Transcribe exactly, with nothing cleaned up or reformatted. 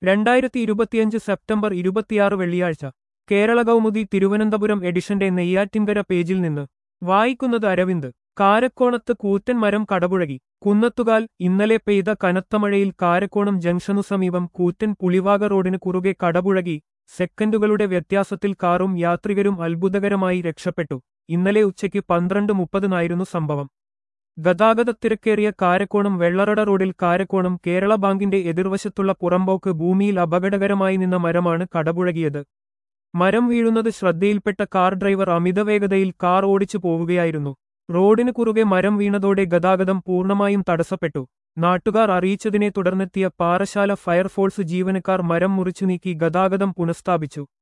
രണ്ടായിരത്തി ഇരുപത്തിയഞ്ച് സെപ്റ്റംബർ ഇരുപത്തിയാറ് വെള്ളിയാഴ്ച കേരള കൗമുദി തിരുവനന്തപുരം എഡിഷന്റെ നെയ്യാറ്റിൻകര പേജിൽ നിന്ന് വായിക്കുന്നത് അരവിന്ദ്. കാരക്കോണത്ത് കൂറ്റൻ മരം കടപുഴകി. കുന്നത്തുകാൽ ഇന്നലെ പെയ്ത കനത്ത മഴയിൽ കാരക്കോണം ജംഗ്ഷനു സമീപം കൂറ്റൻ പുളിവാക റോഡിന് കുറുകെ കടപുഴകി. സെക്കൻഡുകളുടെ വ്യത്യാസത്തിൽ കാറും യാത്രികരും അത്ഭുതകരമായി രക്ഷപ്പെട്ടു. ഇന്നലെ ഉച്ചയ്ക്ക് പന്ത്രണ്ട് മുപ്പതിനായിരുന്നു സംഭവം. ഗതാഗതത്തിരക്കേറിയ കാരക്കോണം വെള്ളറട റോഡിൽ കാരക്കോണം കേരള ബാങ്കിന്റെ എതിർവശത്തുള്ള പുറമ്പോക്ക് ഭൂമിയിൽ അപകടകരമായി നിന്ന മരമാണ് കടപുഴകിയത്. മരം വീഴുന്നത് ശ്രദ്ധയിൽപ്പെട്ട കാർ ഡ്രൈവർ അമിതവേഗതയിൽ കാർ ഓടിച്ചു പോവുകയായിരുന്നു. റോഡിന് കുറുകെ മരം വീണതോടെ ഗതാഗതം പൂർണ്ണമായും തടസ്സപ്പെട്ടു. നാട്ടുകാർ അറിയിച്ചതിനെ തുടർന്നെത്തിയ പാറശാല ഫയർഫോഴ്സ് ജീവനക്കാർ മരം മുറിച്ചു നീക്കി ഗതാഗതം പുനഃസ്ഥാപിച്ചു.